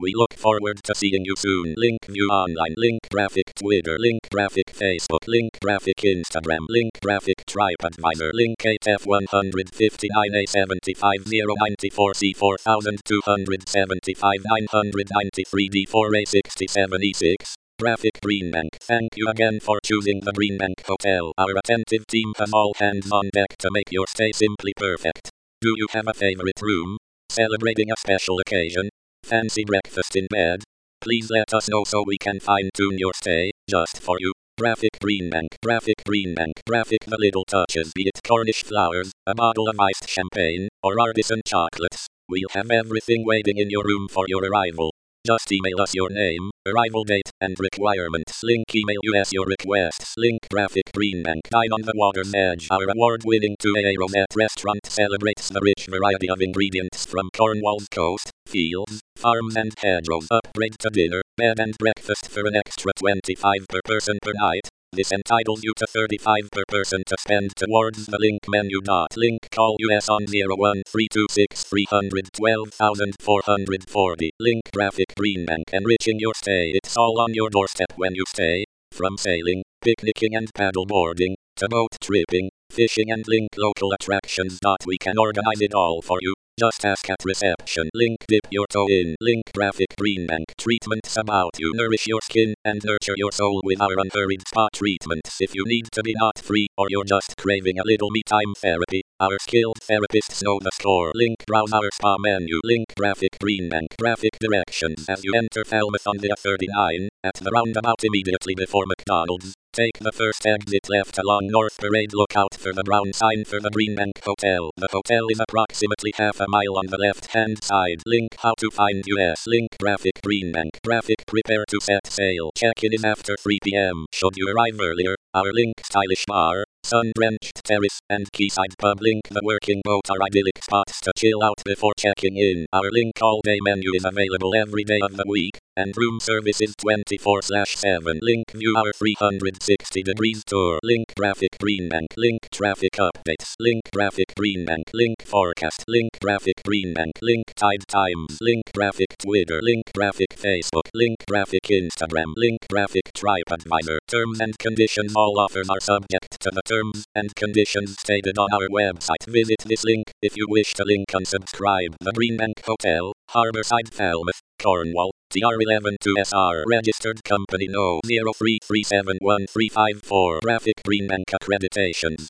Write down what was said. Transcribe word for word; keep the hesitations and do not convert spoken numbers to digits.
We look forward to seeing you soon. Link view online. Link graphic Twitter. Link graphic Facebook. Link graphic Instagram. Link graphic TripAdvisor. Link eight F one fifty-nine A seventy-five zero ninety-four C four two seventy-five nine ninety-three D four A sixty-seven E six. Graphic Greenbank. Thank you again for choosing the Greenbank Hotel. Our attentive team has all hands on deck to make your stay simply perfect. Do you have a favorite room? Celebrating a special occasion? Fancy breakfast in bed? Please let us know so we can fine-tune your stay, just for you. Graphic Greenbank. Graphic Greenbank. Graphic the little touches, be it Cornish flowers, a bottle of iced champagne, or artisan chocolates. We'll have everything waiting in your room for your arrival. Just email us your name, arrival date, and requirements. Link email us your requests. Link Graphic Greenbank. Dine on the water's edge. Our award-winning two A Rosette restaurant celebrates the rich variety of ingredients from Cornwall's coast, fields, farms and hedgerows. Upgrade to dinner, bed and breakfast for an extra twenty-five per person per night. This entitles you to thirty-five per person to spend towards the Link menu. Link call us on zero one three two six three one two four four zero. Link Graphic Greenbank. Enriching your stay. It's all on your doorstep when you stay. From sailing, picnicking and paddleboarding, to boat tripping, fishing and Link local attractions. We can organize it all for you. Just ask at reception. Link dip your toe in. Link Graphic Greenbank. Treatments about you. Nourish your skin and nurture your soul with our unhurried spa treatments. If you need to be knot free or you're just craving a little me time therapy, our skilled therapists know the score. Link browse our spa menu. Link Graphic Greenbank. Graphic directions. As you enter Falmouth on the A thirty-nine, at the roundabout immediately before McDonald's, take the first exit left along North Parade. Look out for the brown sign for the Greenbank Hotel. The hotel is approximately half a mile on the left-hand side. Link how to find us. Link Graphic Greenbank. Graphic prepare to set sail. Check-in is after three p m Should you arrive earlier, our Link stylish bar, sun-drenched terrace, and quayside pub Link the working boat are idyllic spots to chill out before checking in. Our Link all-day menu is available every day of the week, and room service is twenty-four seven. Link view our three hundred sixty degrees tour. Link Graphic Greenbank. Link traffic updates. Link Graphic Greenbank. Link forecast. Link Graphic Greenbank. Link tide times. Link Graphic Twitter. Link Graphic Facebook. Link Graphic Instagram. Link Graphic TripAdvisor. Terms and conditions. All offers are subject to the terms and conditions stated on our website. Visit this link if you wish to link unsubscribe. The Greenbank Hotel, Harbourside, Falmouth, Cornwall, T R eleven two S R. Registered company no zero three three seven one three five four. Graphic Greenbank accreditations.